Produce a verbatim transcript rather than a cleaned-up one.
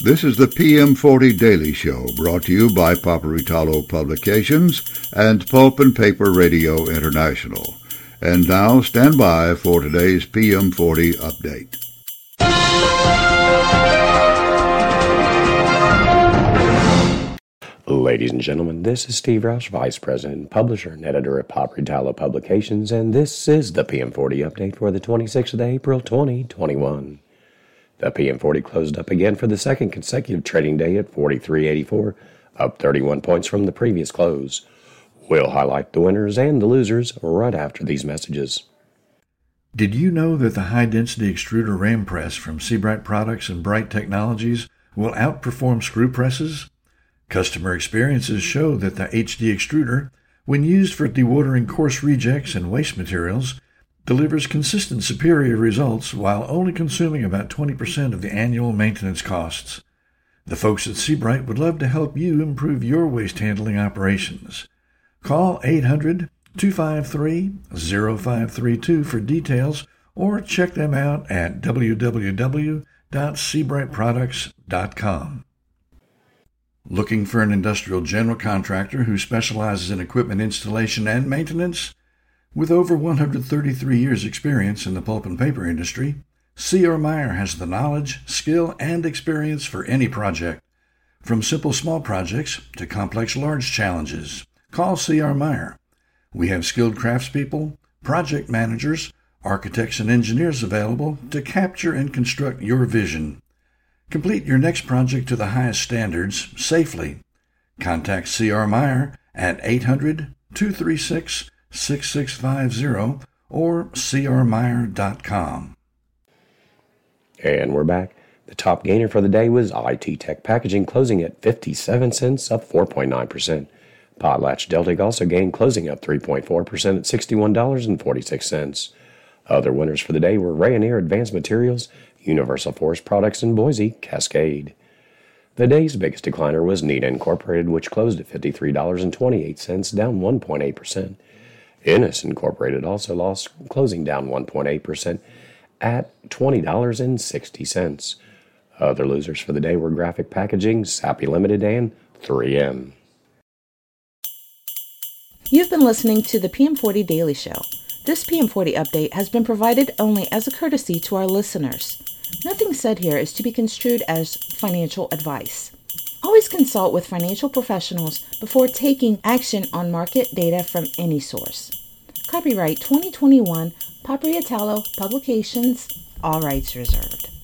This is the P M forty Daily Show, brought to you by Paperitalo Publications and Pulp and Paper Radio International. And now, stand by for today's P M forty update. Ladies and gentlemen, this is Steve Roush, Vice President, Publisher, and Editor at Paperitalo Publications, and this is the P M forty update for the twenty-sixth of April, twenty twenty-one. The P M forty closed up again for the second consecutive trading day at forty-three eighty-four, up thirty-one points from the previous close. We'll highlight the winners and the losers right after these messages. Did you know that the high-density extruder ram press from Seabright Products and Bright Technologies will outperform screw presses? Customer experiences show that the H D extruder, when used for dewatering coarse rejects and waste materials, delivers consistent superior results while only consuming about twenty percent of the annual maintenance costs. The folks at Seabright would love to help you improve your waste handling operations. Call eight hundred, two five three, zero five three two for details or check them out at w w w dot seabright products dot com. Looking for an industrial general contractor who specializes in equipment installation and maintenance? With over one hundred thirty-three years' experience in the pulp and paper industry, C R. Meyer has the knowledge, skill, and experience for any project. From simple small projects to complex large challenges, call C R. Meyer. We have skilled craftspeople, project managers, architects, and engineers available to capture and construct your vision. Complete your next project to the highest standards safely. Contact C R. Meyer at eight hundred, two three six, six six five zero or c r meyer dot com. And we're back. The top gainer for the day was I T Tech Packaging, closing at fifty-seven cents, up four point nine percent. Potlatch Deltic also gained, closing up three point four percent at sixty-one dollars and forty-six cents. Other winners for the day were Rayonier Advanced Materials, Universal Forest Products, and Boise Cascade. The day's biggest decliner was Neenah Incorporated, which closed at fifty-three dollars and twenty-eight cents, down one point eight percent. Ennis Incorporated also lost, closing down one point eight percent at twenty dollars and sixty cents. Other losers for the day were Graphic Packaging, Sappi Limited, and three M. You've been listening to the P M forty Daily Show. This P M forty update has been provided only as a courtesy to our listeners. Nothing said here is to be construed as financial advice. Always consult with financial professionals before taking action on market data from any source. Copyright twenty twenty-one, Paperitalo Publications, all rights reserved.